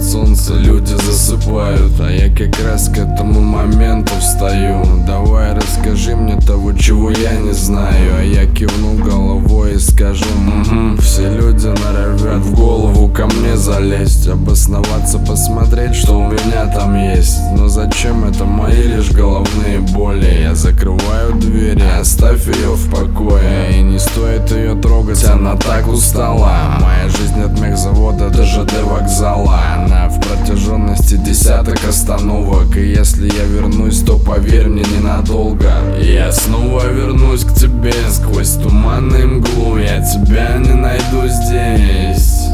заходит солнце, люди засыпают, а я как раз к этому моменту встаю. Давай расскажи мне того, чего я не знаю. А я кивну головой и скажу: все люди норовят в голову ко мне залезть, обосноваться, посмотреть, что у меня там есть. Но зачем, это мои лишь головные боли. Я закрываю двери, оставь ее в покое, и не стоит ее трогать, она так устала. Моя жизнь от мехзавода до ЖД вокзала, она в протяженности десяток остановок. И если я вернусь, то поверь мне, ненадолго. Я снова вернусь к тебе сквозь туман и мглу, я тебя не найду здесь.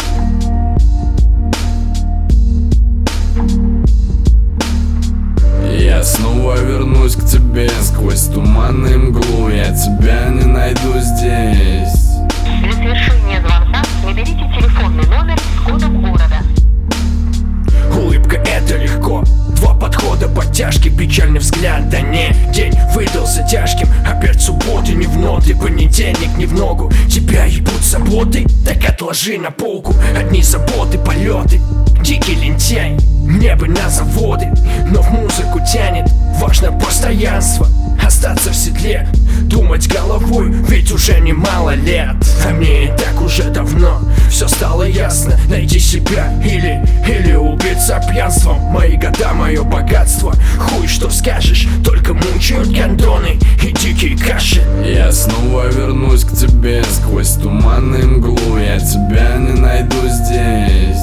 Я снова вернусь к тебе сквозь туман и мглу, я тебя не найду здесь. Для совершения звонка наберите телефонный номер с кодом города. Улыбка — это легко, два подхода, подтяжки, печальный взгляд. Да не, день выдался тяжким, опять субботы не в ноты, понедельник не в ногу. Тебя ебут заботы, так отложи на полку. Одни заботы, полеты, дикий лентяй. Мне бы на заводы, но в музыку тянет. Важно постоянство, остаться в седле, думать головой, ведь уже немало лет. А мне и так уже давно все стало ясно. Найди себя или убиться пьянством. Мои года, мое богатство, хуй что скажешь, только мучают гондоны и дикие каши. Я снова вернусь к тебе сквозь туман и мглу, я тебя не найду здесь.